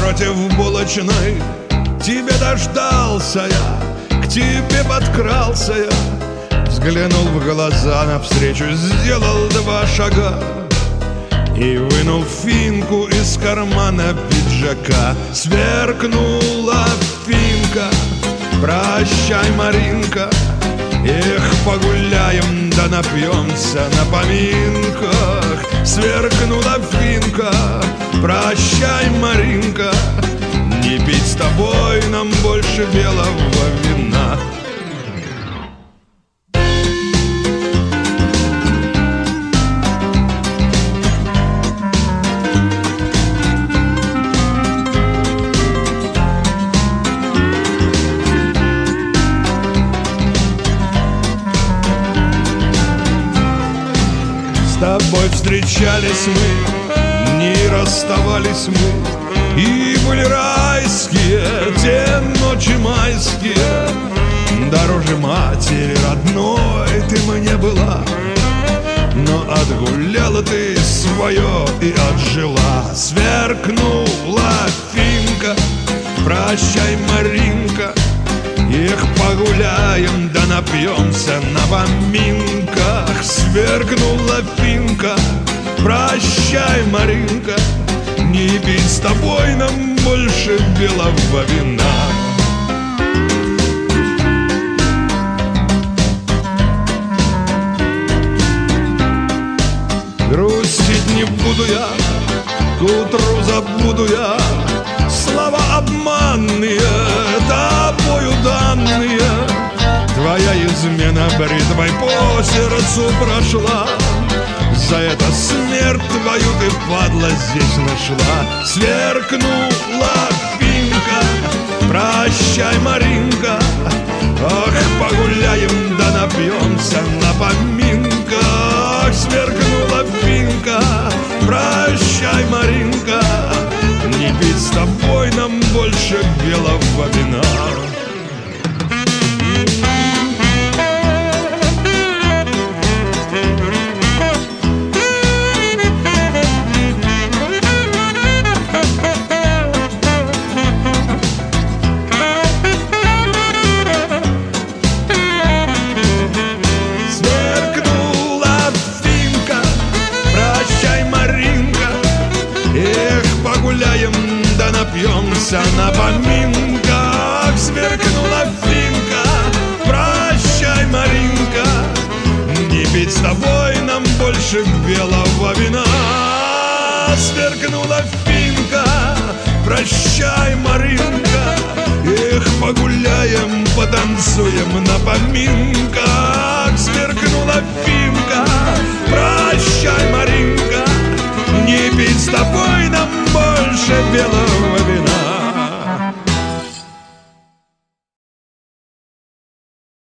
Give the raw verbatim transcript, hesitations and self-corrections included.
напротив булочной тебя дождался я, к тебе подкрался я, взглянул в глаза навстречу, сделал два шага и вынул финку из кармана пиджака. Сверкнула финка: прощай, Маринка, эх, погуляем да напьемся на поминках. Сверкнула финка: прощай, Маринка, не пить с тобой нам больше белого вина. С тобой встречались мы, не расставались мы, и были райские те ночи майские. Дороже матери родной ты мне была, но отгуляла ты свое и отжила. Сверкнула финка: прощай, Маринка, эх, погуляем да напьемся на поминках. Сверкнула финка: прощай, Маринка, не пить с тобой нам больше белого вина. Грустить не буду я, к утру забуду я слова обманные, тобою данные. Твоя измена бритвой по сердцу прошла, за это смерть твою ты, падла, здесь нашла. Сверкнула финка: прощай, Маринка, ах, погуляем да напьемся на поминках. Сверкнула финка: прощай, Маринка, не пить с тобой нам больше белого вина. Погуляем да напьемся на поминках. Сверкнула финка: прощай, Маринка, не пить с тобой нам больше белого вина. Сверкнула финка: прощай, Маринка, эх, погуляем, потанцуем на поминках. Сверкнула финка: